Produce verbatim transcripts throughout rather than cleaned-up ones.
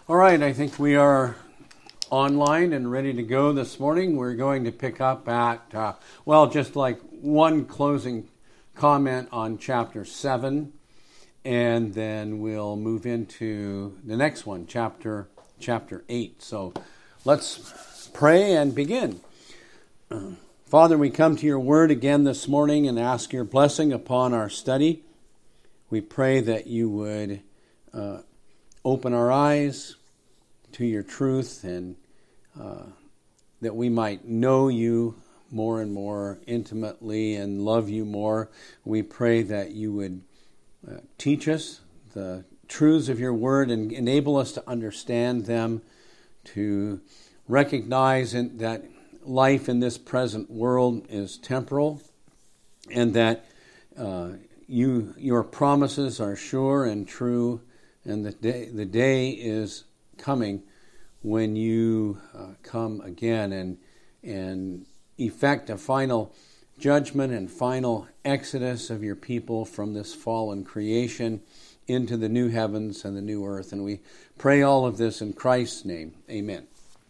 All right, I think we are online and ready to go this morning. We're going to pick up at, uh, well, just like one closing comment on chapter seven, and then we'll move into the next one, chapter chapter eight. So let's pray and begin. Father, we come to your word again this morning and ask your blessing upon our study. We pray that you would uh, open our eyes to your truth and uh, that we might know you more and more intimately and love you more. We pray that you would uh, teach us the truths of your word and enable us to understand them, to recognize in, that life in this present world is temporal, and that uh, you your promises are sure and true, and the day, the day is coming when you uh, come again and and effect a final judgment and final exodus of your people from this fallen creation into the new heavens and the new earth. And we pray all of this in Christ's name. Amen.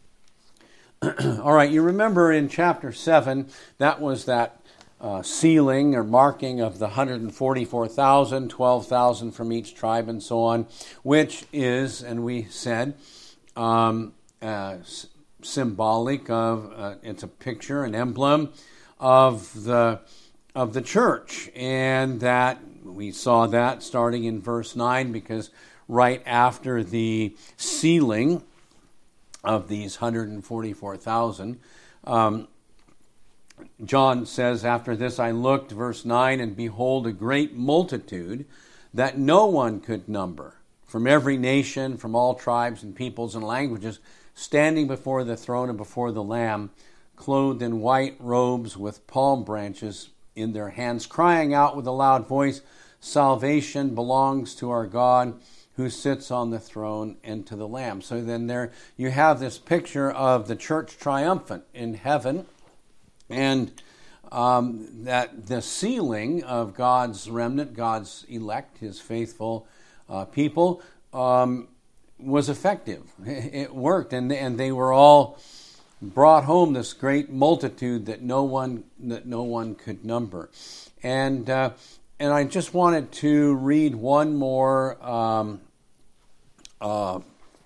All right, you remember in chapter seven, that was that uh, sealing or marking of the one hundred forty-four thousand, twelve thousand from each tribe and so on, which is, and we said, um, uh, s- symbolic of, uh, it's a picture, an emblem of the of the church. And that, we saw that starting in verse nine, because right after the sealing of these one hundred forty-four thousand. Um, John says, after this I looked, verse nine, and behold a great multitude that no one could number, from every nation, from all tribes and peoples and languages, standing before the throne and before the Lamb, clothed in white robes with palm branches in their hands, crying out with a loud voice, salvation belongs to our God, who sits on the throne, and to the Lamb. So then there you have this picture of the church triumphant in heaven, and um, that the sealing of God's remnant, God's elect, his faithful uh, people, um, was effective. It worked, and and they were all brought home, this great multitude that no one that no one could number, and. Uh, And I just wanted to read one more um, uh,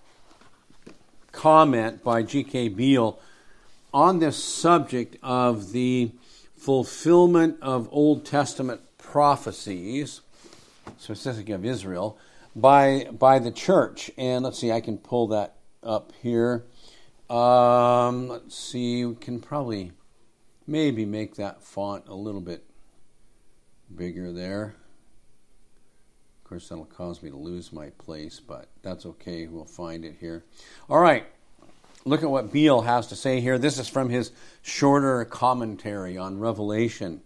comment by G K Beale on this subject of the fulfillment of Old Testament prophecies, specifically of Israel, by by the church. And let's see, I can pull that up here. Um, let's see, we can probably maybe make that font a little bit bigger there. Of course, that'll cause me to lose my place, but that's okay. We'll find it here. All right. Look at what Beale has to say here. This is from his shorter commentary on Revelation.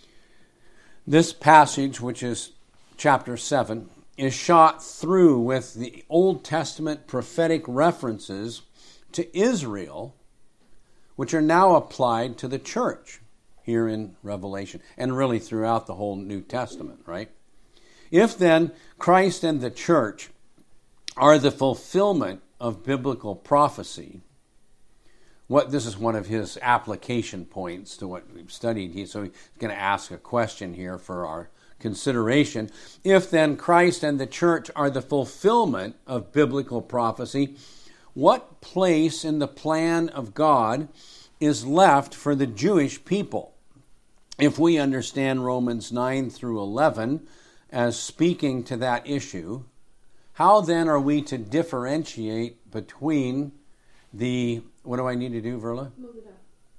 This passage, which is chapter seven, is shot through with the Old Testament prophetic references to Israel, which are now applied to the church here in Revelation, and really throughout the whole New Testament, right? If then Christ and the church are the fulfillment of biblical prophecy, what this is one of his application points to what we've studied. He, so he's going to ask a question here for our consideration. If then Christ and the church are the fulfillment of biblical prophecy, what place in the plan of God is left for the Jewish people? If we understand Romans nine through eleven as speaking to that issue, how then are we to differentiate between the, what do I need to do, Verla? Move it up.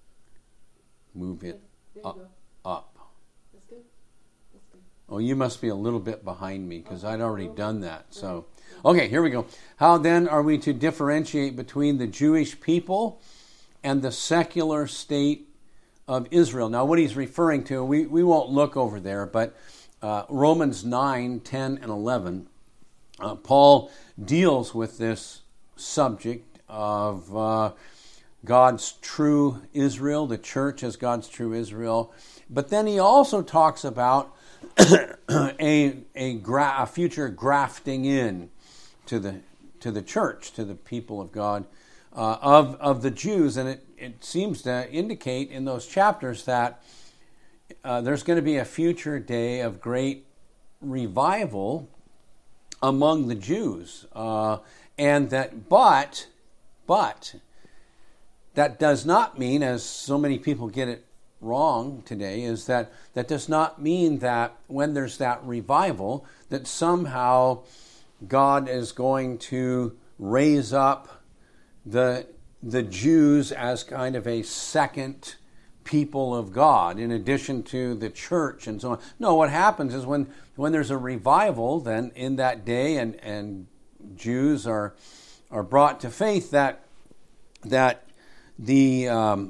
Move it up. up. That's good. That's good. Oh, you must be a little bit behind me because I'd already done that. So, okay, here we go. How then are we to differentiate between the Jewish people and the secular state of Israel? Now, what he's referring to, we, we won't look over there, but uh, Romans nine, ten, and eleven, uh, Paul deals with this subject of uh, God's true Israel, the church as God's true Israel. But then he also talks about a, a, gra- a future grafting in to the to the church, to the people of God, uh, of, of the Jews. And it, it seems to indicate in those chapters that uh, there's going to be a future day of great revival among the Jews. Uh, and that, but, but, that does not mean, as so many people get it wrong today, is that that does not mean that when there's that revival, that somehow God is going to raise up the the Jews as kind of a second people of God in addition to the church and so on. No, what happens is when, when there's a revival, then in that day and, and Jews are are brought to faith, that that the um,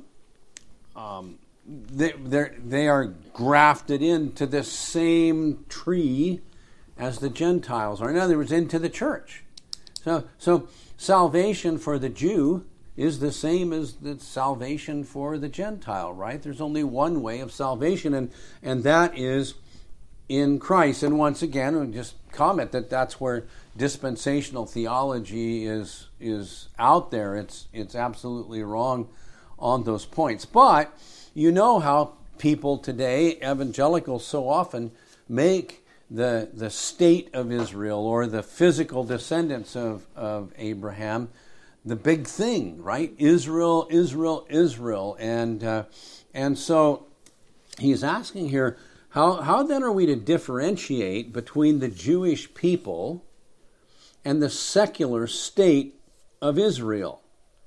um, they they are grafted into the same tree as the Gentiles are. In other words, into the church. So, so salvation for the Jew is the same as the salvation for the Gentile, right? There's only one way of salvation, and and that is in Christ. And once again, we just comment that that's where dispensational theology is is out there. It's it's absolutely wrong on those points. But you know how people today, evangelicals, so often make the the state of Israel or the physical descendants of, of Abraham the big thing, right? Israel, Israel, Israel. And uh, and so he's asking here, how how then are we to differentiate between the Jewish people and the secular state of Israel?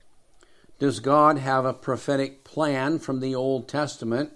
Does God have a prophetic plan from the Old Testament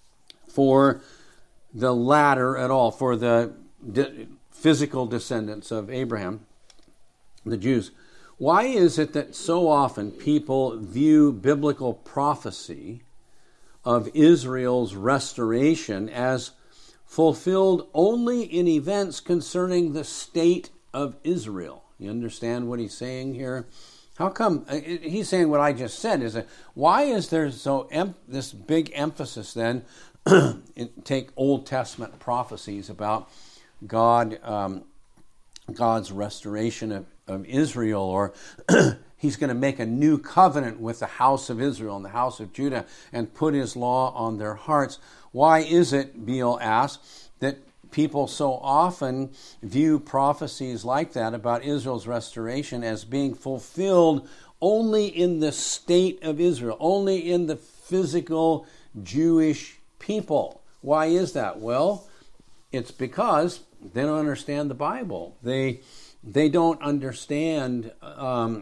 for the latter at all, for the de- physical descendants of Abraham, the Jews? Why is it that so often people view biblical prophecy of Israel's restoration as fulfilled only in events concerning the state of Israel? You understand what he's saying here? How come he's saying what I just said? Is that why is there so em- this big emphasis then? in, take Old Testament prophecies about God, um, God's restoration of, of Israel, or He's going to make a new covenant with the house of Israel and the house of Judah and put His law on their hearts. Why is it, Beale asks, that people so often view prophecies like that about Israel's restoration as being fulfilled only in the state of Israel, only in the physical Jewish people? Why is that? Well, it's because they don't understand the Bible. They they don't understand um,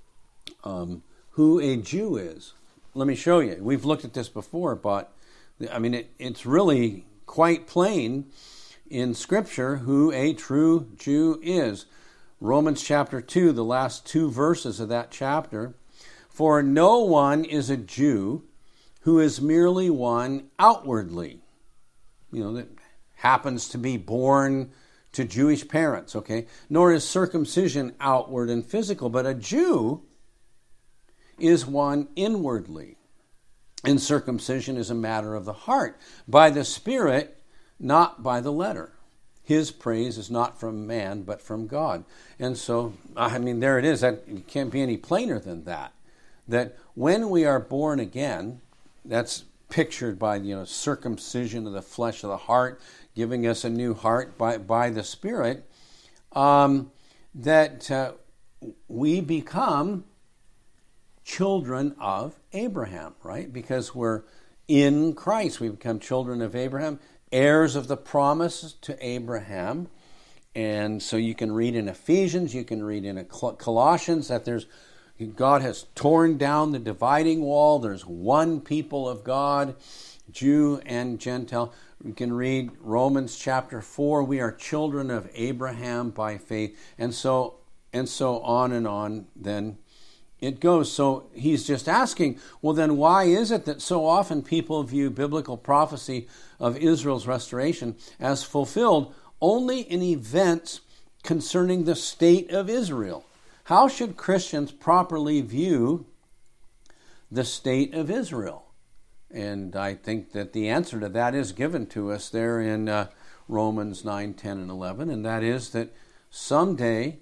um, who a Jew is. Let me show you. We've looked at this before, but I mean, it, it's really quite plain in Scripture who a true Jew is. Romans chapter two, the last two verses of that chapter. For no one is a Jew who is merely one outwardly, you know, that happens to be born to Jewish parents, okay? Nor is circumcision outward and physical, but a Jew is one inwardly. And circumcision is a matter of the heart, by the Spirit, not by the letter. His praise is not from man, but from God. And so, I mean, there it is. That, it can't be any plainer than that. That when we are born again, that's pictured by, you know, circumcision of the flesh of the heart, giving us a new heart by, by the Spirit, um, that uh, we become children of Abraham, right? Because we're in Christ. We become children of Abraham, heirs of the promise to Abraham. And so you can read in Ephesians, you can read in Colossians that there's God has torn down the dividing wall. There's one people of God, Jew and Gentile. We can read Romans chapter four. We are children of Abraham by faith. And so and so on and on then it goes. So he's just asking, well, then why is it that so often people view biblical prophecy of Israel's restoration as fulfilled only in events concerning the state of Israel? How should Christians properly view the state of Israel? And I think that the answer to that is given to us there in uh, Romans nine, ten, and eleven, and that is that someday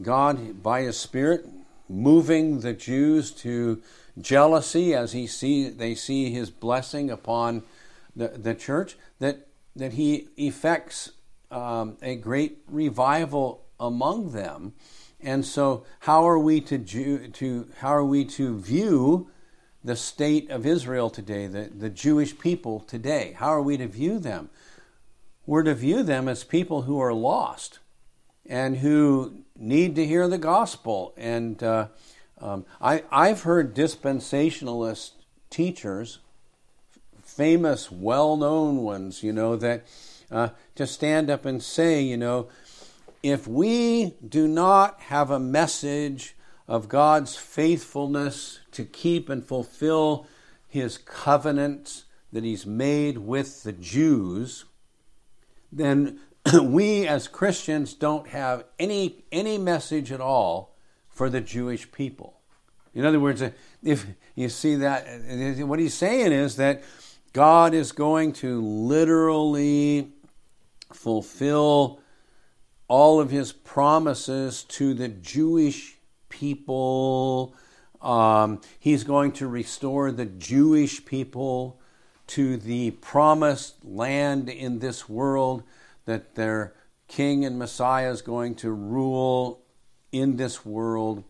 God, by His Spirit, moving the Jews to jealousy as he see they see His blessing upon the, the church, that, that He effects um, a great revival among them. And so how are we to, Jew, to how are we to view the state of Israel today, the, the Jewish people today? How are we to view them? We're to view them as people who are lost and who need to hear the gospel. And uh, um, I, I've heard dispensationalist teachers, famous, well-known ones, you know, that uh, to stand up and say, you know, if we do not have a message of God's faithfulness to keep and fulfill His covenants that He's made with the Jews, then we as Christians don't have any any message at all for the Jewish people. In other words, if you see that, what he's saying is that God is going to literally fulfill all of His promises to the Jewish people. Um, he's going to restore the Jewish people to the promised land in this world, that their King and Messiah is going to rule in this world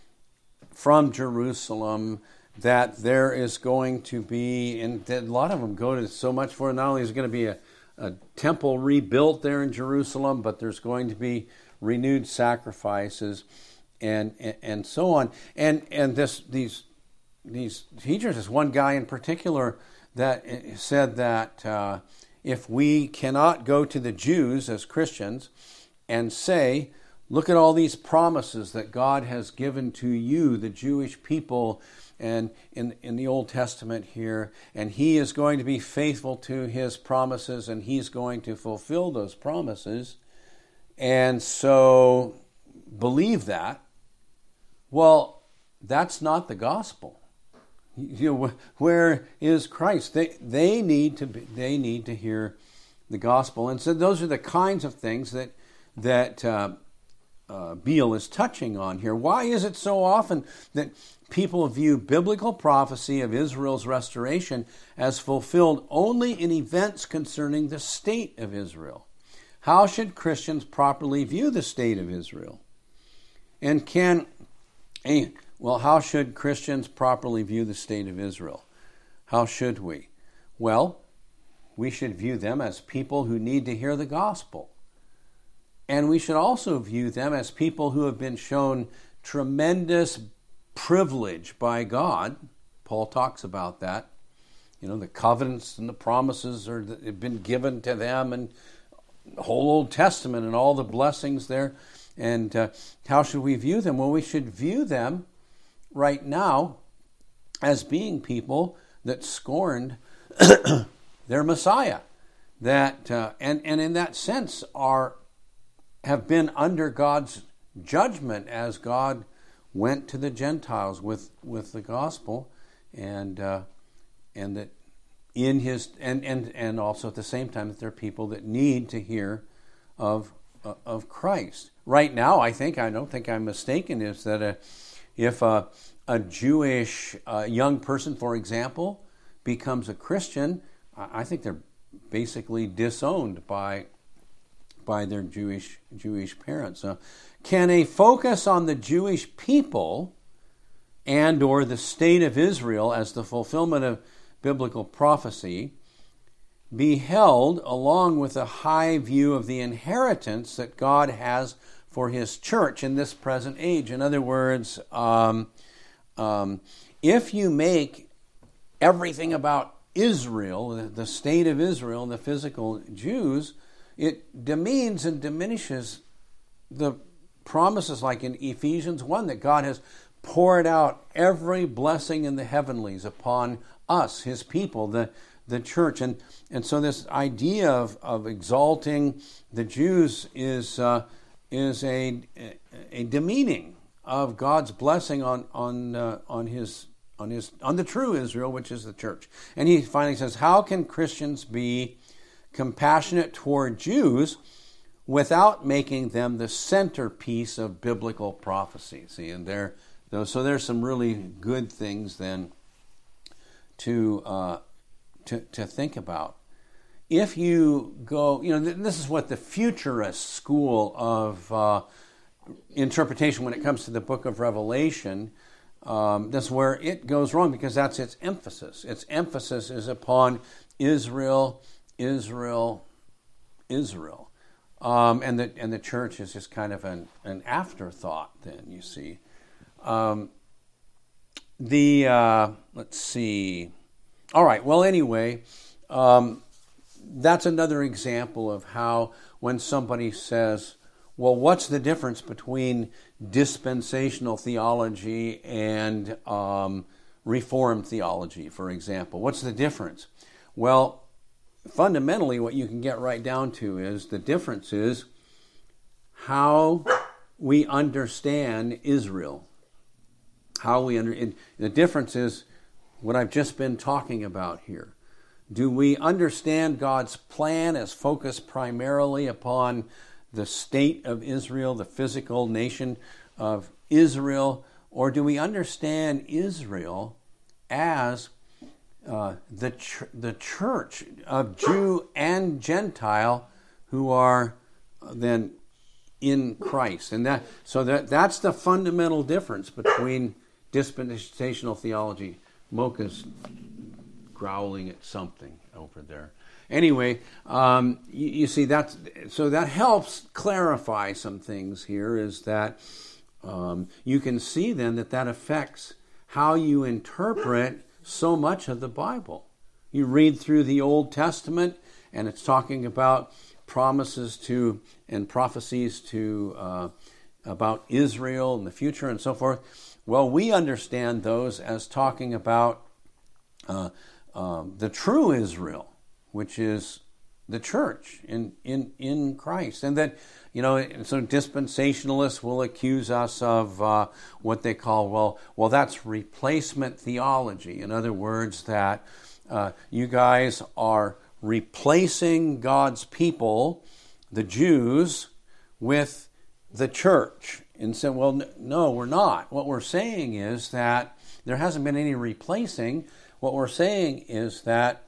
from Jerusalem, that there is going to be, and a lot of them go to so much for it, not only is going to be a, a temple rebuilt there in Jerusalem, but there's going to be renewed sacrifices and and, and so on. And and this these these teachers, this one guy in particular that said that uh, if we cannot go to the Jews as Christians and say, look at all these promises that God has given to you, the Jewish people, and in, in the Old Testament here, and He is going to be faithful to His promises, and He's going to fulfill those promises, and so believe that, well, that's not the gospel. You know, where is Christ? They they need to be, they need to hear the gospel, and so those are the kinds of things that that uh, uh, Beale is touching on here. Why is it so often that people view biblical prophecy of Israel's restoration as fulfilled only in events concerning the state of Israel? How should Christians properly view the state of Israel? And can a Well, how should Christians properly view the state of Israel? How should we? Well, we should view them as people who need to hear the gospel. And we should also view them as people who have been shown tremendous privilege by God. Paul talks about that. You know, the covenants and the promises are have been given to them, and the whole Old Testament and all the blessings there. And uh, how should we view them? Well, we should view them right now as being people that scorned their Messiah, that uh, and and in that sense are have been under God's judgment as God went to the Gentiles with, with the gospel, and uh, and that in His and, and and also at the same time that there are people that need to hear of uh, of Christ. Right now, I think I don't think I'm mistaken is that a, if a a Jewish uh, young person, for example, becomes a Christian, I think they're basically disowned by by their Jewish Jewish parents. Uh, can a focus on the Jewish people and or the state of Israel as the fulfillment of biblical prophecy be held along with a high view of the inheritance that God has for His church in this present age? In other words, um, um, if you make everything about Israel, the, the state of Israel, and the physical Jews, it demeans and diminishes the promises like in Ephesians one that God has poured out every blessing in the heavenlies upon us, His people, the, the church. And, and so this idea of, of exalting the Jews is uh, is a, a demeaning of God's blessing on on uh, on His on his on the true Israel, which is the church. And he finally says, how can Christians be compassionate toward Jews without making them the centerpiece of biblical prophecy. See, and there, so there's some really good things then to uh, to to think about. If you go, you know, this is what the futurist school of uh, interpretation when it comes to the book of Revelation, um, that's where it goes wrong, because that's its emphasis. Its emphasis is upon Israel, Israel, Israel. Um, and, the, and the church is just kind of an, an afterthought then, you see. Um, the, uh, let's see. All right, well, anyway, um, that's another example of how when somebody says, well, what's the difference between dispensational theology and um, Reformed theology, for example? What's the difference? Well, fundamentally, what you can get right down to is the difference is how we understand Israel. How we under the difference is what I've just been talking about here. Do we understand God's plan as focused primarily upon the state of Israel, the physical nation of Israel, or do we understand Israel as uh, the ch- the church of Jew and Gentile who are then in Christ? And that so that that's the fundamental difference between dispensational theology. Mocha's growling at something over there. Anyway, um, you, you see, that's, so that helps clarify some things here, is that um, you can see then that that affects how you interpret so much of the Bible. You read through the Old Testament, and it's talking about promises to and prophecies to uh, about Israel in the future and so forth. Well, we understand those as talking about uh, um, the true Israel, which is the church in, in, in Christ. And that, you know, so dispensationalists will accuse us of uh, what they call, well, well, that's replacement theology. In other words, that uh, you guys are replacing God's people, the Jews, with the church. And said, well, no, we're not. What we're saying is that there hasn't been any replacing. What we're saying is that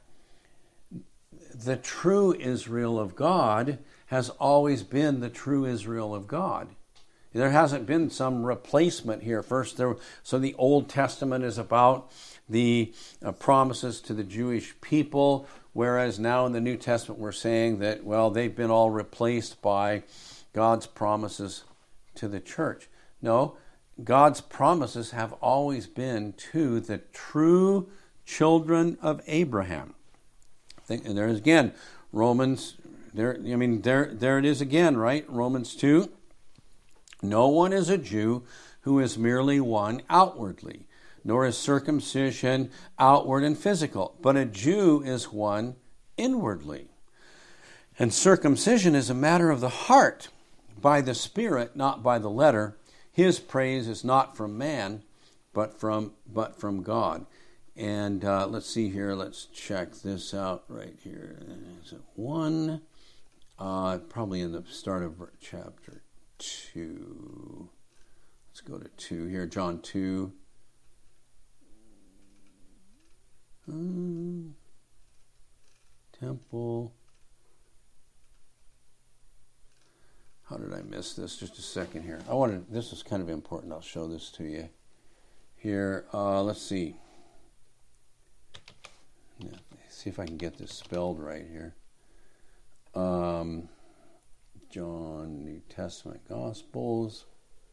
the true Israel of God has always been the true Israel of God. There hasn't been some replacement here. First, there, so the Old Testament is about the uh, promises to the Jewish people, whereas now in the New Testament we're saying that, well, they've been all replaced by God's promises to the church. No, God's promises have always been to the true children of Abraham. And there's again Romans. There, I mean, there, there it is again, right? Romans two. No one is a Jew who is merely one outwardly, nor is circumcision outward and physical, but a Jew is one inwardly. And circumcision is a matter of the heart, by the Spirit, not by the letter. His praise is not from man, but from but from God. And uh, let's see here. Let's check this out right here. Is it one? Uh, probably in the start of chapter two. Let's go to two here. John two. Um, temple. How did I miss this? Just a second here. I wanted. This is kind of important. I'll show this to you here. Uh, let's see. Yeah, see if I can get this spelled right here. Um, John, New Testament Gospels.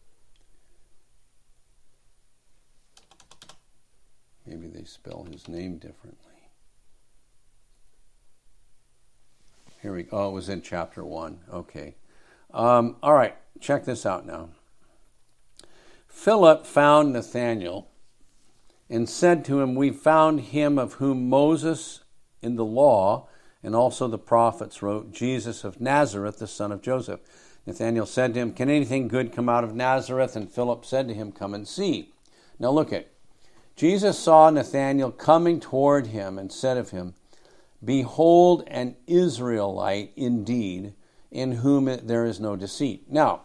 Maybe they spell his name differently. Here we go. Oh, it was in chapter one. Okay. Um, all right, check this out now. Philip found Nathanael and said to him, "We found him of whom Moses in the law and also the prophets wrote, Jesus of Nazareth, the son of Joseph." Nathanael said to him, "Can anything good come out of Nazareth?" And Philip said to him, "Come and see." Now look at, Jesus saw Nathanael coming toward him and said of him, "Behold an Israelite indeed, in whom it, there is no deceit. Now,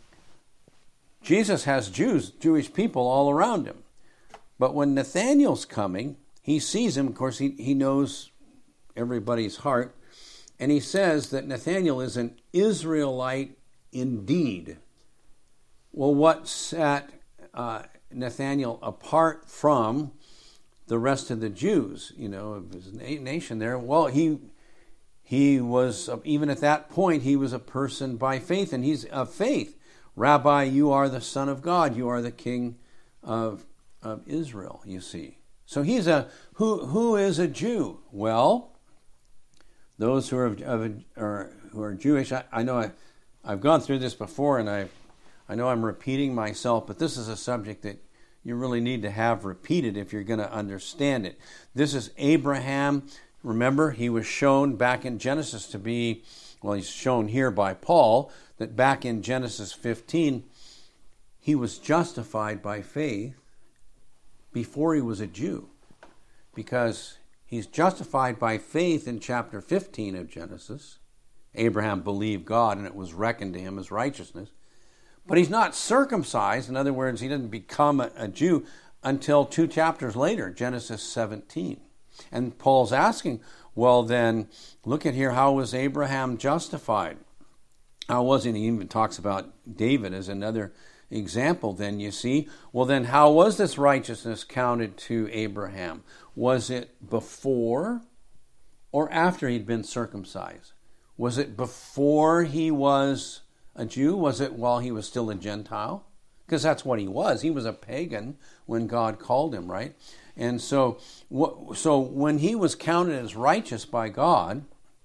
Jesus has Jews, Jewish people all around him. But when Nathanael's coming, he sees him. Of course, he, he knows everybody's heart. And he says that Nathanael is an Israelite indeed. Well, what set uh, Nathanael apart from the rest of the Jews, you know, of his nation there? Well, he he was, even at that point, he was a person by faith, and he's of faith. Rabbi, you are the Son of God. You are the King of, of Israel, you see. So he's a, who who is a Jew? Well, those who are, of, are who are Jewish, I, I know I, I've gone through this before, and I I know I'm repeating myself, but this is a subject that you really need to have repeated if you're going to understand it. This is Abraham. Remember, he was shown back in Genesis to be, well, he's shown here by Paul, that back in Genesis fifteen, he was justified by faith before he was a Jew, because he's justified by faith in chapter fifteen of Genesis. Abraham believed God, and it was reckoned to him as righteousness. But he's not circumcised. In other words, he doesn't become a, a Jew until two chapters later, Genesis seventeen. And Paul's asking, well then, look at here, how was Abraham justified? How was he? And he even talks about David as another example then, you see. Well then, how was this righteousness counted to Abraham? Was it before or after he'd been circumcised? Was it before he was a Jew? Was it while he was still a Gentile? Because that's what he was. He was a pagan when God called him, right? And so, so when he was counted as righteous by God,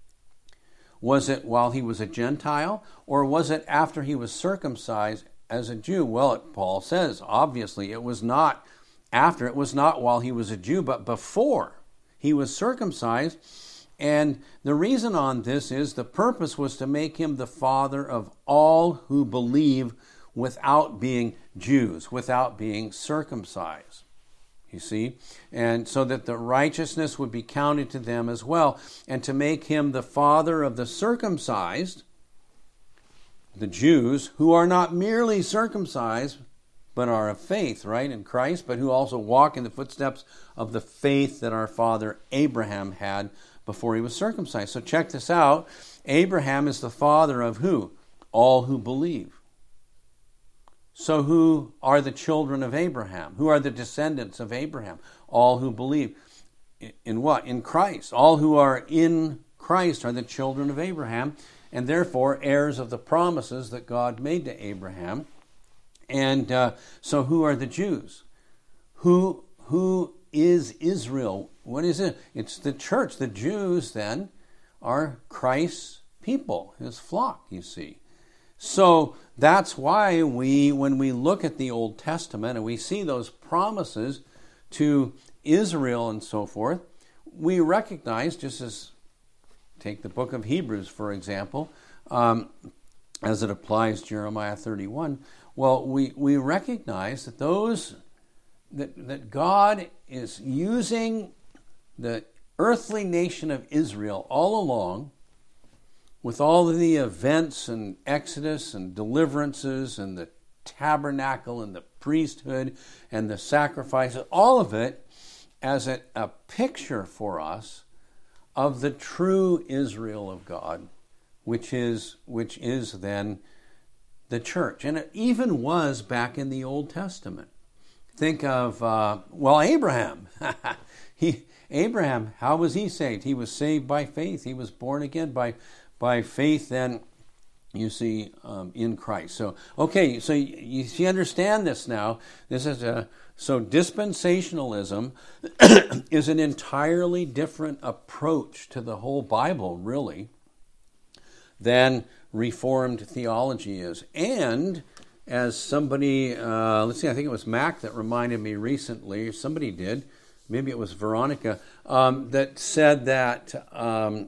was it while he was a Gentile, or was it after he was circumcised as a Jew? Well, Paul says, obviously, it was not after. It was not while he was a Jew, but before he was circumcised. And the reason on this is the purpose was to make him the father of all who believe without being Jews, without being circumcised. You see? And so that the righteousness would be counted to them as well. And to make him the father of the circumcised, the Jews, who are not merely circumcised, but are of faith, right, in Christ, but who also walk in the footsteps of the faith that our father Abraham had before he was circumcised. So check this out. Abraham is the father of who? All who believe. So who are the children of Abraham? Who are the descendants of Abraham? All who believe. In what? In Christ. All who are in Christ are the children of Abraham, and therefore heirs of the promises that God made to Abraham. And uh, so who are the Jews? Who who is Israel? What is it? It's the church. The Jews, then, are Christ's people, his flock, you see. So that's why we, when we look at the Old Testament and we see those promises to Israel and so forth, we recognize, just as, take the book of Hebrews, for example, um, as it applies to Jeremiah thirty-one, well, we, we recognize that those, that, that God is using the earthly nation of Israel all along, with all of the events and Exodus and deliverances and the tabernacle and the priesthood and the sacrifices, all of it as a, a picture for us of the true Israel of God, which is which is then the church. And it even was back in the Old Testament. Think of, uh, well, Abraham. he Abraham, how was he saved? He was saved by faith. He was born again by By faith, then, you see, um, in Christ. So, okay, so you, you understand this now. This is a so dispensationalism is an entirely different approach to the whole Bible, really, than Reformed theology is. And as somebody, uh, let's see, I think it was Mac that reminded me recently, somebody did, maybe it was Veronica, um, that said that. Um,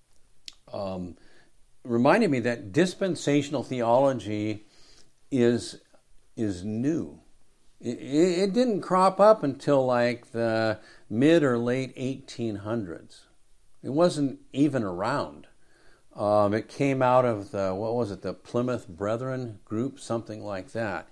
Um, reminded me that dispensational theology is is new. It, it didn't crop up until like the mid or late eighteen hundreds. It wasn't even around Um, it came out of the, what was it, the Plymouth Brethren group, something like that.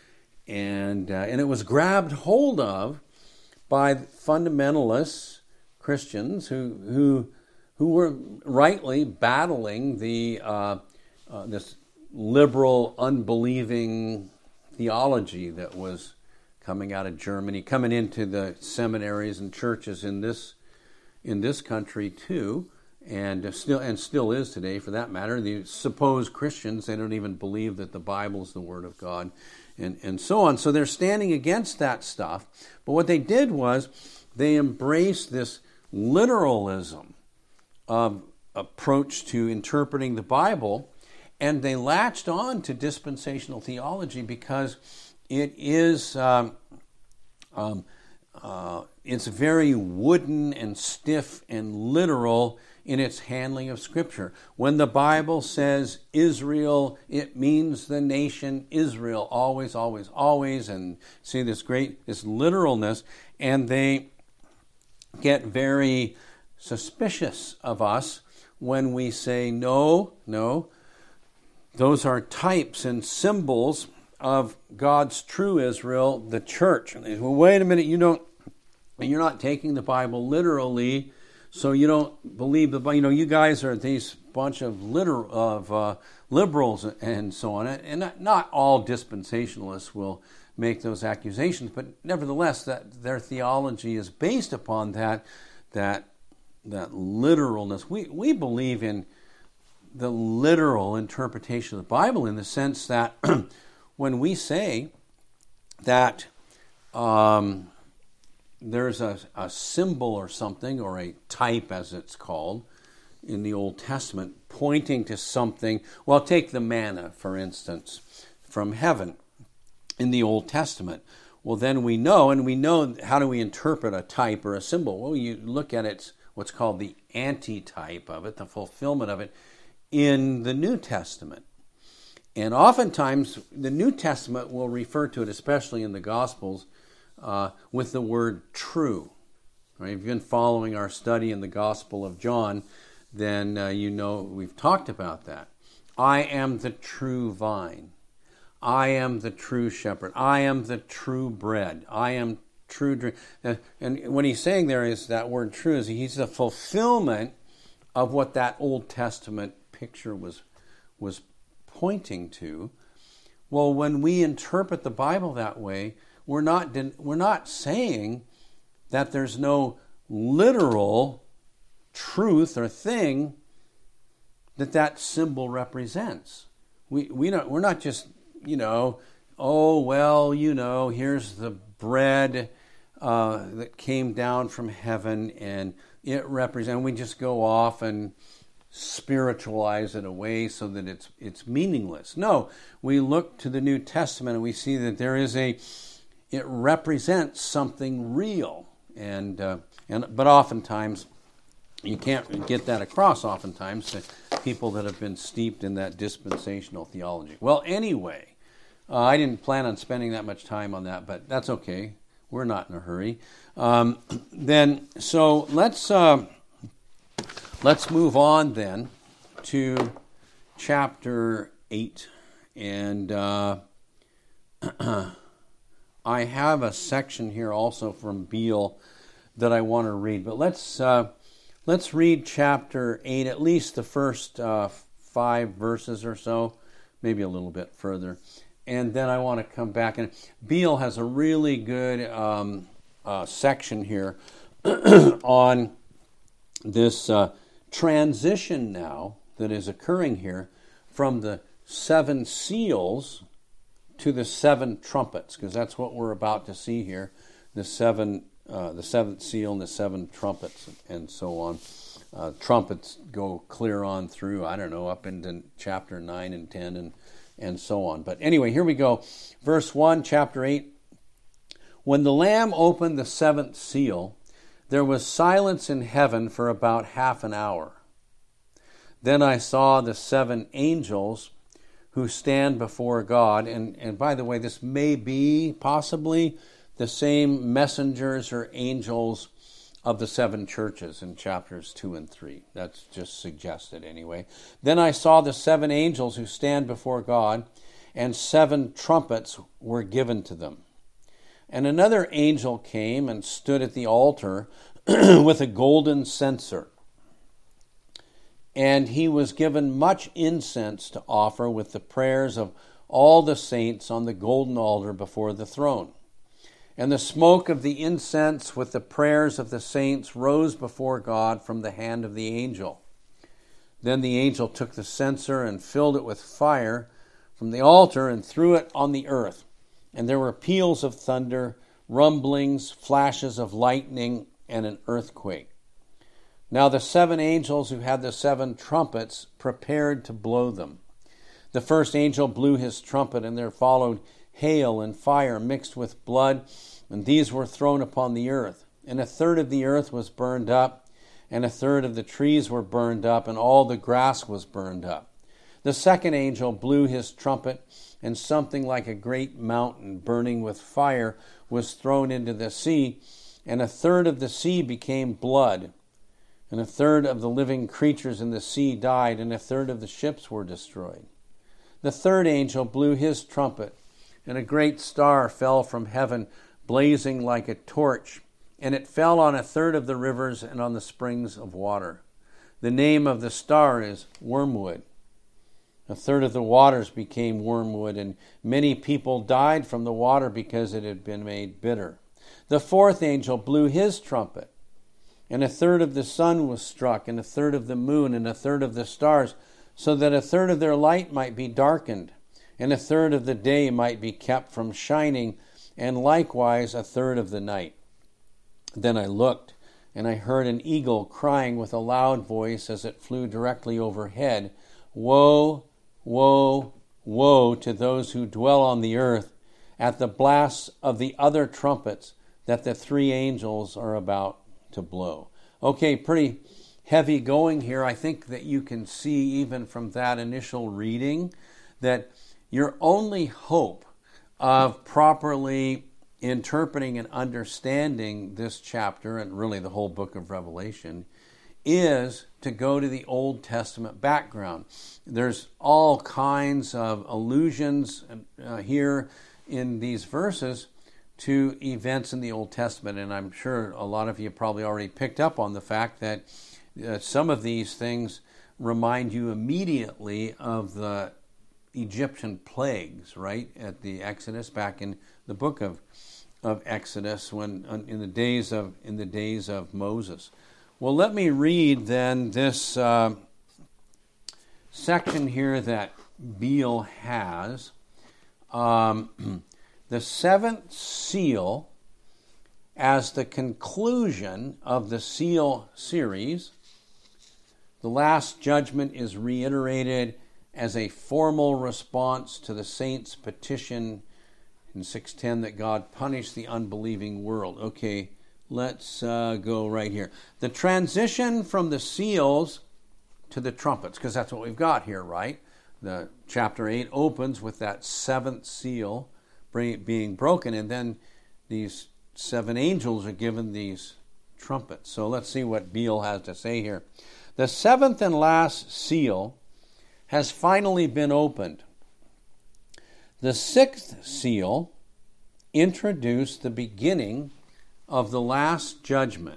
And, uh, and it was grabbed hold of by fundamentalist Christians who, who, who were rightly battling the uh, uh, this liberal, unbelieving theology that was coming out of Germany, coming into the seminaries and churches in this in this country too, and still and still is today, for that matter. The supposed Christians, they don't even believe that the Bible is the Word of God, and and so on. So they're standing against that stuff. But what they did was they embraced this literalism of approach to interpreting the Bible, and they latched on to dispensational theology because it is um, um, uh, it's very wooden and stiff and literal in its handling of Scripture. When the Bible says Israel, it means the nation Israel, always, always, always, and see this great, this literalness, and they get very suspicious of us when we say, no, no, those are types and symbols of God's true Israel, the church. And they say, well, wait a minute, you don't, you're not taking the Bible literally, so you don't believe the Bible. You know, you guys are these bunch of liter- of uh, liberals and so on. And not, not all dispensationalists will make those accusations, but nevertheless, that their theology is based upon that that that literalness. We we believe in the literal interpretation of the Bible in the sense that when we say that um, there's a, a symbol or something, or a type as it's called in the Old Testament, pointing to something, well, take the manna, for instance, from heaven in the Old Testament. Well, then we know, and we know, how do we interpret a type or a symbol? Well, you look at its what's called the antitype of it, the fulfillment of it, in the New Testament. And oftentimes, the New Testament will refer to it, especially in the Gospels, uh, with the word true. Right? If you've been following our study in the Gospel of John, then uh, you know we've talked about that. I am the true vine. I am the true shepherd. I am the true bread. I am true drink. And what he's saying there is that word true is he's the fulfillment of what that Old Testament picture was was pointing to. Well, when we interpret the Bible that way, we're not we're not saying that there's no literal truth or thing that that symbol represents. We we don't we're not just, you know, oh well, you know, here's the bread uh, that came down from heaven, and it represents. We just go off and spiritualize it away so that it's it's meaningless. No, we look to the New Testament and we see that there is a, it represents something real, and uh, and but oftentimes you can't get that across. Oftentimes to people that have been steeped in that dispensational theology. Well, anyway, uh, I didn't plan on spending that much time on that, but that's okay. We're not in a hurry. Um, then, so let's. Uh, Let's move on then to chapter eight. And uh, I have a section here also from Beale that I want to read. But let's uh, let's read chapter eight, at least the first uh, five verses or so, maybe a little bit further. And then I want to come back. And Beale has a really good um, uh, section here on this uh transition now that is occurring here from the seven seals to the seven trumpets, because that's what we're about to see here, the seven, uh, the seventh seal and the seven trumpets and so on. Uh, trumpets go clear on through, I don't know, up into chapter nine and ten and, and so on. But anyway, here we go. Verse one, chapter eight. When the Lamb opened the seventh seal, there was silence in heaven for about half an hour. Then I saw the seven angels who stand before God. And, and by the way, this may be possibly the same messengers or angels of the seven churches in chapters two and three. That's just suggested anyway. Then I saw the seven angels who stand before God, and seven trumpets were given to them. And another angel came and stood at the altar with a golden censer. And he was given much incense to offer with the prayers of all the saints on the golden altar before the throne. And the smoke of the incense with the prayers of the saints rose before God from the hand of the angel. Then the angel took the censer and filled it with fire from the altar and threw it on the earth. And there were peals of thunder, rumblings, flashes of lightning, and an earthquake. Now the seven angels who had the seven trumpets prepared to blow them. The first angel blew his trumpet, and there followed hail and fire mixed with blood, and these were thrown upon the earth. And a third of the earth was burned up, and a third of the trees were burned up, and all the grass was burned up. The second angel blew his trumpet, and something like a great mountain burning with fire was thrown into the sea, and a third of the sea became blood, and a third of the living creatures in the sea died, and a third of the ships were destroyed. The third angel blew his trumpet, and a great star fell from heaven, blazing like a torch, and it fell on a third of the rivers and on the springs of water. The name of the star is Wormwood. A third of the waters became wormwood, and many people died from the water because it had been made bitter. The fourth angel blew his trumpet, and a third of the sun was struck, and a third of the moon, and a third of the stars, so that a third of their light might be darkened, and a third of the day might be kept from shining, and likewise a third of the night. Then I looked, and I heard an eagle crying with a loud voice as it flew directly overhead, "Woe, woe, woe to those who dwell on the earth at the blasts of the other trumpets that the three angels are about to blow." Okay, pretty heavy going here. I think that you can see even from that initial reading that your only hope of properly interpreting and understanding this chapter, and really the whole book of Revelation, is to go to the Old Testament background. There's all kinds of allusions uh, here in these verses to events in the Old Testament, and I'm sure a lot of you probably already picked up on the fact that uh, some of these things remind you immediately of the Egyptian plagues, right, at the Exodus, back in the book of of Exodus, when in the days of in the days of Moses. Well, let me read then this uh, section here that Beale has. Um, the seventh seal, as the conclusion of the seal series, the last judgment is reiterated as a formal response to the saints' petition in six ten that God punish the unbelieving world. Okay, let's uh, go right here. The transition from the seals to the trumpets, because that's what we've got here, right? The chapter eight opens with that seventh seal being broken, and then these seven angels are given these trumpets. So let's see what Beale has to say here. The seventh and last seal has finally been opened. The sixth seal introduced the beginning of the last judgment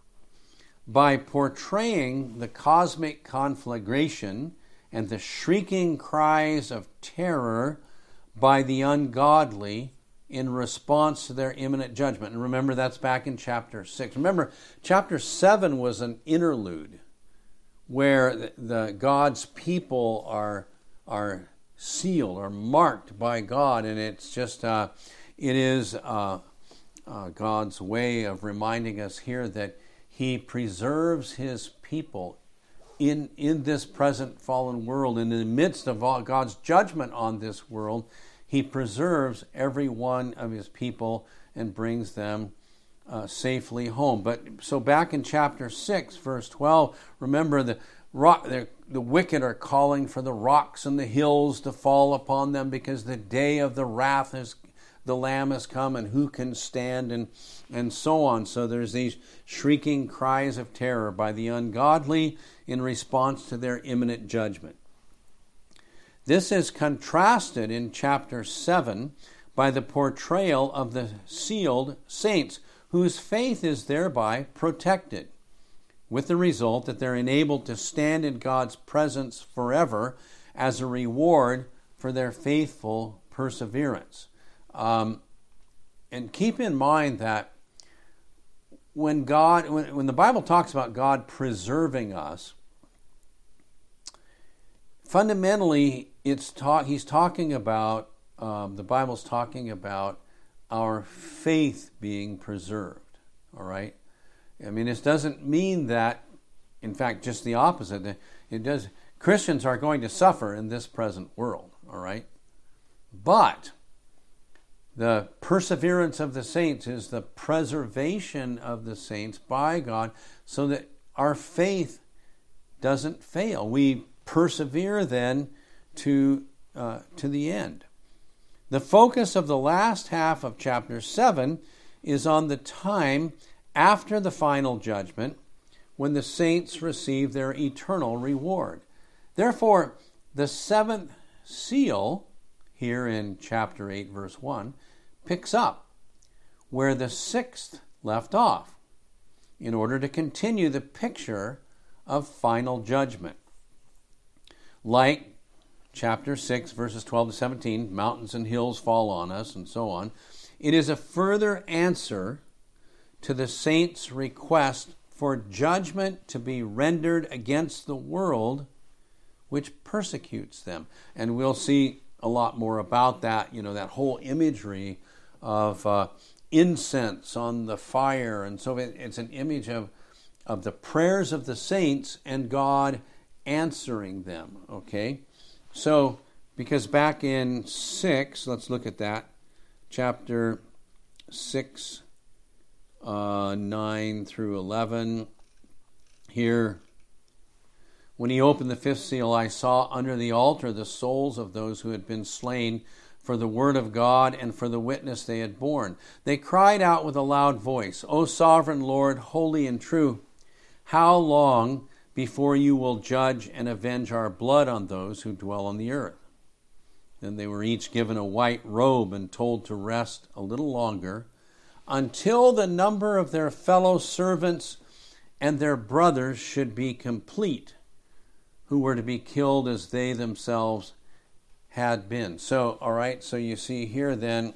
by portraying the cosmic conflagration and the shrieking cries of terror by the ungodly in response to their imminent judgment. And remember, that's back in chapter six. Remember, chapter seven was an interlude where the, the God's people are are sealed or marked by God, and it's just uh, it is uh, uh, God's way of reminding us here that He preserves His people in in this present fallen world, and in the midst of all God's judgment on this world. He preserves every one of His people and brings them uh, safely home. But so back in chapter six, verse twelve, remember the rock, the, the wicked are calling for the rocks and the hills to fall upon them because the day of the wrath is the Lamb has come and who can stand, and, and so on. So there's these shrieking cries of terror by the ungodly in response to their imminent judgment. This is contrasted in chapter seven by the portrayal of the sealed saints, whose faith is thereby protected, with the result that they're enabled to stand in God's presence forever as a reward for their faithful perseverance. Um, and keep in mind that when God, when, when the Bible talks about God preserving us, fundamentally, it's talk, he's talking about, um, the Bible's talking about our faith being preserved, all right? I mean, this doesn't mean that, in fact, just the opposite. It does. Christians are going to suffer in this present world, all right? But the perseverance of the saints is the preservation of the saints by God so that our faith doesn't fail. We persevere then to, uh, to the end. The focus of the last half of chapter seven is on the time after the final judgment when the saints receive their eternal reward. Therefore, the seventh seal, here in chapter eight, verse one, picks up where the sixth left off in order to continue the picture of final judgment. Like chapter six, verses twelve to seventeen, mountains and hills fall on us, and so on. It is a further answer to the saints' request for judgment to be rendered against the world which persecutes them. And we'll see a lot more about that, you know, that whole imagery of uh, incense on the fire. And so it, it's an image of, of the prayers of the saints and God answering them, okay? So, because back in six, let's look at that, chapter six, uh, nine through eleven, here, when he opened the fifth seal, I saw under the altar the souls of those who had been slain for the word of God and for the witness they had borne. They cried out with a loud voice, O sovereign Lord, holy and true, how long before you will judge and avenge our blood on those who dwell on the earth? Then they were each given a white robe and told to rest a little longer until the number of their fellow servants and their brothers should be complete, who were to be killed as they themselves had been. So, all right, so you see here then,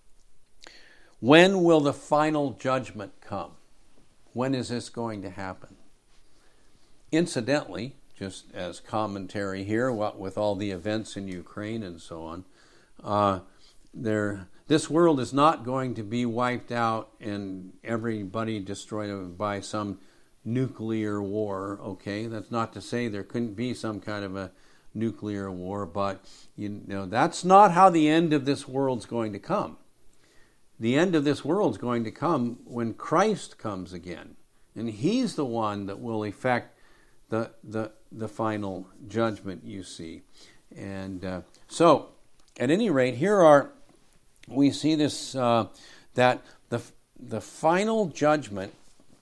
when will the final judgment come? When is this going to happen? Incidentally, just as commentary here, what with all the events in Ukraine and so on, uh, there, this world is not going to be wiped out and everybody destroyed by some nuclear war, okay? That's not to say there couldn't be some kind of a nuclear war, but you know that's not how the end of this world's going to come. The end of this world's going to come when Christ comes again, and He's the one that will effect the the the final judgment, you see. And uh, so, at any rate, here are we see this uh, that the the final judgment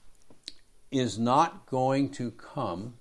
is not going to come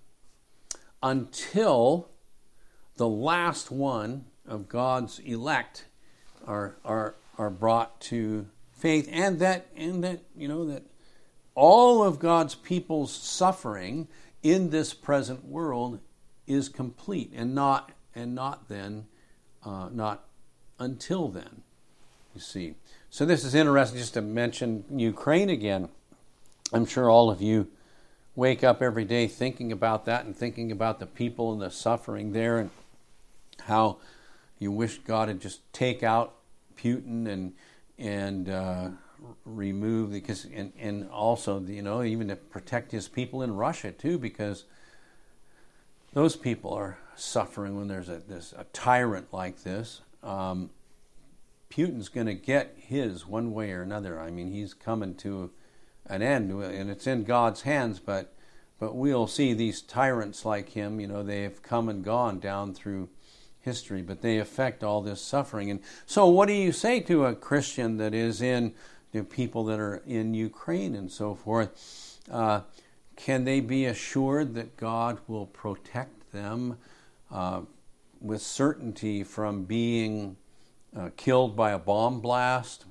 until the last one of God's elect are are are brought to faith, and that and that you know that all of God's people's suffering in this present world is complete, and not and not then, uh, not until then. You see, so this is interesting. Just to mention Ukraine again, I'm sure all of you wake up every day thinking about that and thinking about the people and the suffering there, and how you wish God would just take out Putin and and uh, remove because and, and also you know even to protect His people in Russia too, because those people are suffering when there's a this a tyrant like this. Um, Putin's going to get his one way or another. I mean, he's coming to an end, and it's in God's hands. But but we'll see these tyrants like him. You know, they have come and gone down through history, but they affect all this suffering. And so what do you say to a Christian that is in, the people that are in Ukraine and so forth? Uh, can they be assured that God will protect them uh, with certainty from being uh, killed by a bomb blast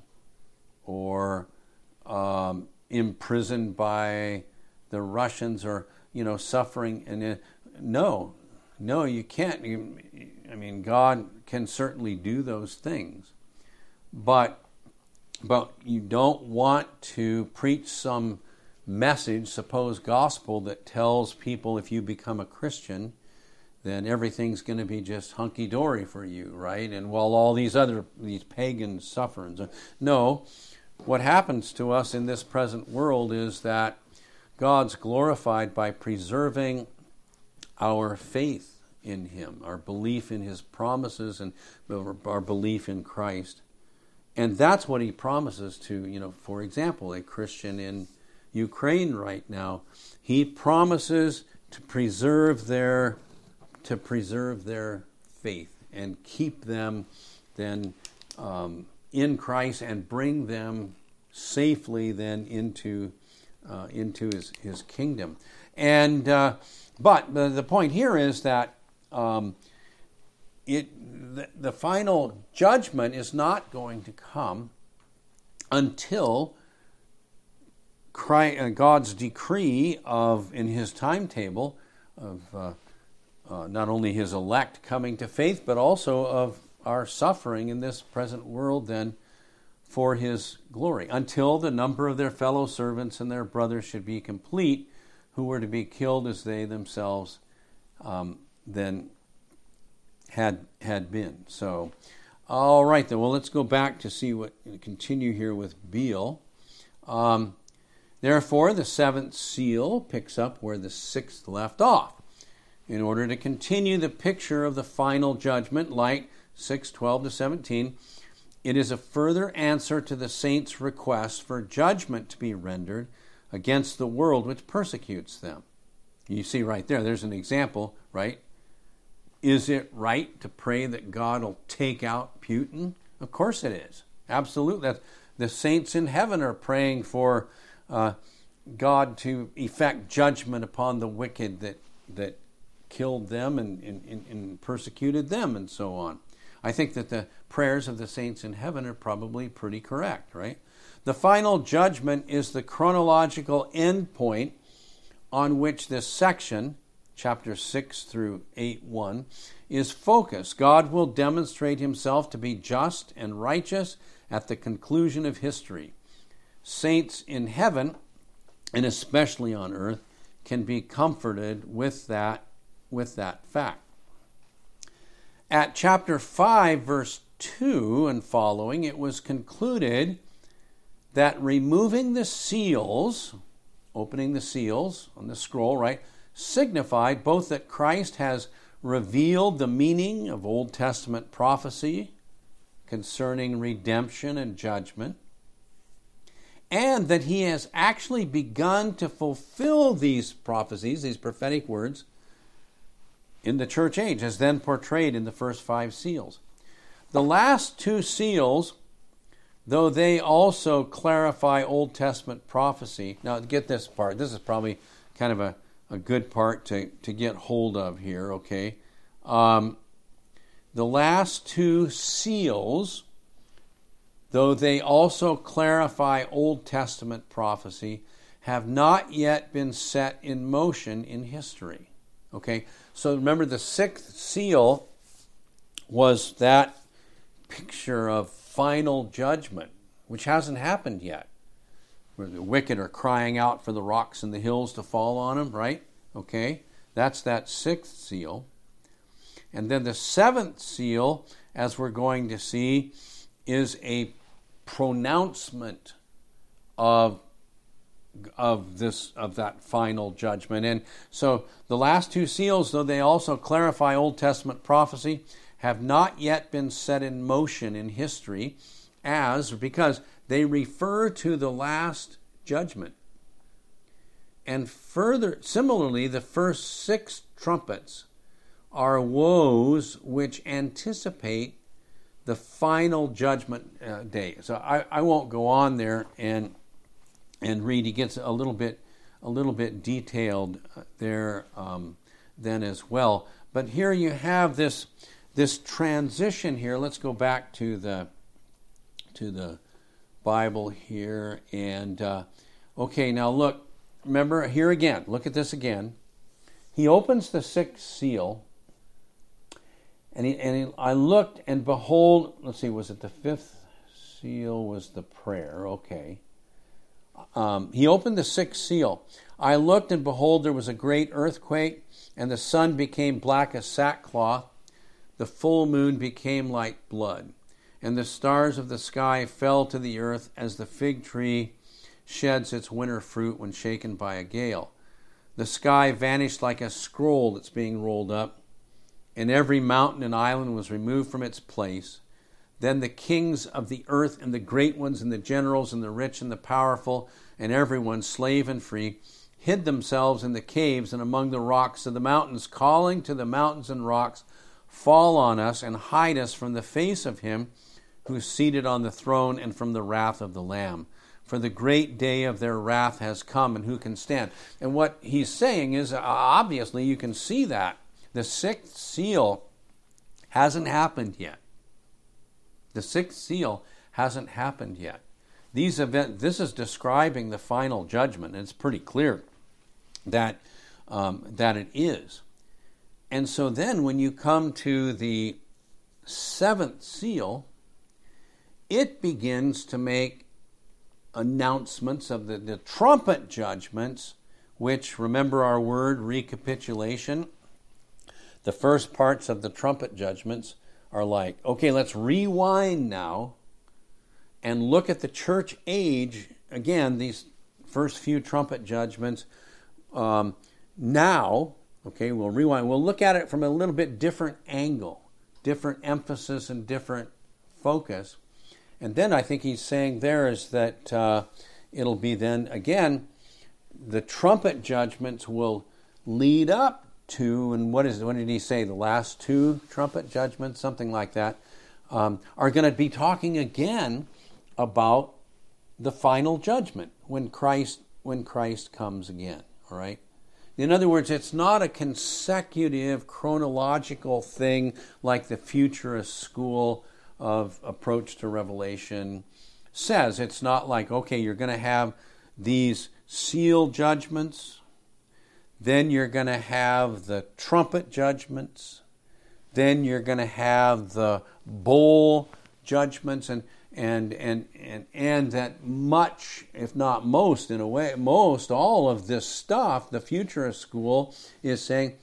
or um, imprisoned by the Russians, or, you know, suffering? And uh, no, no, you can't. You, I mean, God can certainly do those things, but but you don't want to preach some message, suppose gospel, that tells people if you become a Christian, then everything's going to be just hunky-dory for you, right? And while all these other, these pagans suffer. And so, no, what happens to us in this present world is that God's glorified by preserving our faith in Him, our belief in His promises, and our belief in Christ. And that's what He promises to, you know, for example, a Christian in Ukraine right now. He promises to preserve their to preserve their faith and keep them then um, in Christ, and bring them safely then into uh, into His His kingdom. And uh, but the, the point here is that um, it the, the final judgment is not going to come until Christ, uh, God's decree of in His timetable of uh, uh, not only His elect coming to faith, but also of our suffering in this present world then for His glory, until the number of their fellow servants and their brothers should be complete, who were to be killed as they themselves um, then had had been. So, all right then. Well, let's go back to see what continue here with Beale. Um, Therefore, the seventh seal picks up where the sixth left off, in order to continue the picture of the final judgment, like six twelve to seventeen. It is a further answer to the saints' request for judgment to be rendered against the world which persecutes them. You see right there, there's an example, right? Is it right to pray that God will take out Putin? Of course it is. Absolutely. That's, the saints in heaven are praying for uh, God to effect judgment upon the wicked that that killed them and, and, and persecuted them and so on. I think that the prayers of the saints in heaven are probably pretty correct, right? The final judgment is the chronological end point on which this section, chapter six through eight one, is focused. God will demonstrate Himself to be just and righteous at the conclusion of history. Saints in heaven, and especially on earth, can be comforted with that, with that fact. At chapter five, verse two and following, it was concluded that removing the seals, opening the seals on the scroll, right, signified both that Christ has revealed the meaning of Old Testament prophecy concerning redemption and judgment, and that He has actually begun to fulfill these prophecies, these prophetic words, in the church age, as then portrayed in the first five seals. The last two seals, though they also clarify Old Testament prophecy. Now, get this part. This is probably kind of a, a good part to, to get hold of here, okay? Um, the last two seals, though they also clarify Old Testament prophecy, have not yet been set in motion in history. Okay? So remember, the sixth seal was that picture of final judgment, which hasn't happened yet, where the wicked are crying out for the rocks and the hills to fall on them, right? Okay? That's that sixth seal. And then the seventh seal, as we're going to see, is a pronouncement of of this of that final judgment. And so the last two seals, though they also clarify Old Testament prophecy, have not yet been set in motion in history, as because they refer to the last judgment. And further, similarly, the first six trumpets are woes which anticipate the final judgment uh, day. So I, I won't go on there and and read. He gets a little bit a little bit detailed there um, then as well. But here you have this this transition here. Let's go back to the to the Bible here. And uh, okay, now look, remember here again, look at this again. He opens the sixth seal, and, he, and he, I looked, and behold, let's see, was it the fifth seal was the prayer? Okay. Um, he opened the sixth seal. I looked, and behold, there was a great earthquake, and the sun became black as sackcloth. The full moon became like blood, and the stars of the sky fell to the earth as the fig tree sheds its winter fruit when shaken by a gale. The sky vanished like a scroll that's being rolled up, and every mountain and island was removed from its place. Then the kings of the earth and the great ones and the generals and the rich and the powerful and everyone, slave and free, hid themselves in the caves and among the rocks of the mountains, calling to the mountains and rocks, fall on us and hide us from the face of him who is seated on the throne and from the wrath of the Lamb. For the great day of their wrath has come, and who can stand? And what he's saying is, uh, obviously, you can see that. The sixth seal hasn't happened yet. The sixth seal hasn't happened yet. These event, this is describing the final judgment, and it's pretty clear that, um, that it is. And so then when you come to the seventh seal, it begins to make announcements of the, the trumpet judgments, which, remember our word, recapitulation. The first parts of the trumpet judgments are like, okay, let's rewind now and look at the church age. Again, these first few trumpet judgments. Um, now, okay, we'll rewind. We'll look at it from a little bit different angle, different emphasis and different focus. And then I think he's saying there is that uh, it'll be then, again, the trumpet judgments will lead up to, and what is what did he say, the last two trumpet judgments, something like that, um, are going to be talking again about the final judgment when Christ when Christ comes again, all right? In other words, it's not a consecutive chronological thing like the futurist school of approach to Revelation says. It's not like, okay, you're going to have these seal judgments, then you're going to have the trumpet judgments, then you're going to have the bowl judgments, and and and and and that much, if not most, in a way, most all of this stuff, the futurist school is saying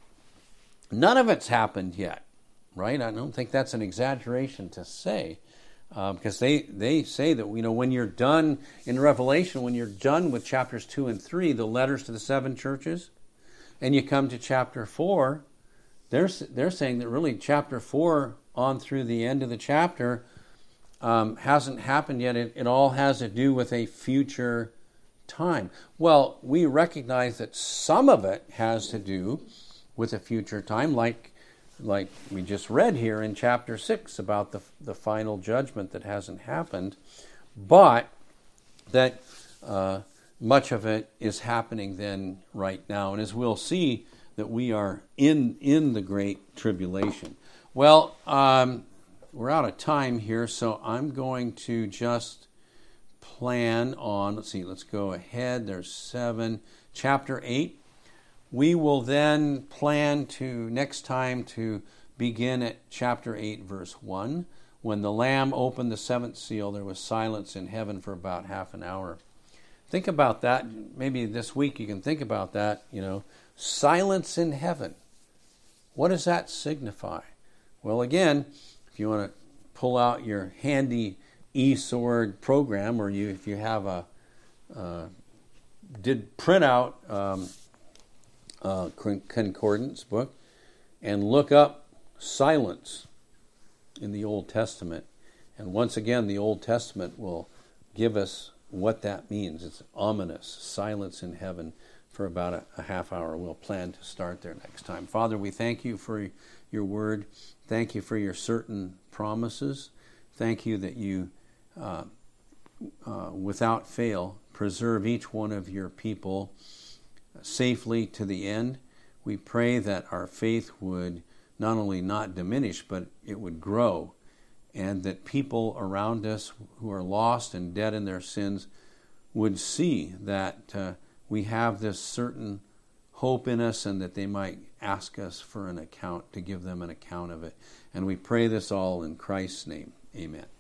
none of it's happened yet. Right? I don't think that's an exaggeration to say, uh, because they, they say that, you know, when you're done in Revelation, when you're done with chapters two and three, the letters to the seven churches, and you come to chapter four, they're they're saying that really chapter four on through the end of the chapter um, hasn't happened yet. It, it all has to do with a future time. Well, we recognize that some of it has to do with a future time, like. like we just read here in chapter six about the the final judgment that hasn't happened, but that uh, much of it is happening then right now. And as we'll see, that we are in, in the Great Tribulation. Well, um, we're out of time here, so I'm going to just plan on, let's see, let's go ahead. There's seven. Chapter eight. We will then plan to, next time, to begin at chapter eight, verse one. When the Lamb opened the seventh seal, there was silence in heaven for about half an hour. Think about that. Maybe this week you can think about that, you know. Silence in heaven. What does that signify? Well, again, if you want to pull out your handy eSword program, or you, if you have a, uh, did print out... Um, Uh, concordance book, and look up silence in the Old Testament. And once again, the Old Testament will give us what that means. It's ominous, silence in heaven for about a, a half hour. We'll plan to start there next time. Father, we thank you for your word. Thank you for your certain promises. Thank you that you, uh, uh, without fail, preserve each one of your people safely to the end. We pray that our faith would not only not diminish, but it would grow, and that people around us who are lost and dead in their sins would see that uh, we have this certain hope in us, and that they might ask us for an account, to give them an account of it. And we pray this all in Christ's name. Amen.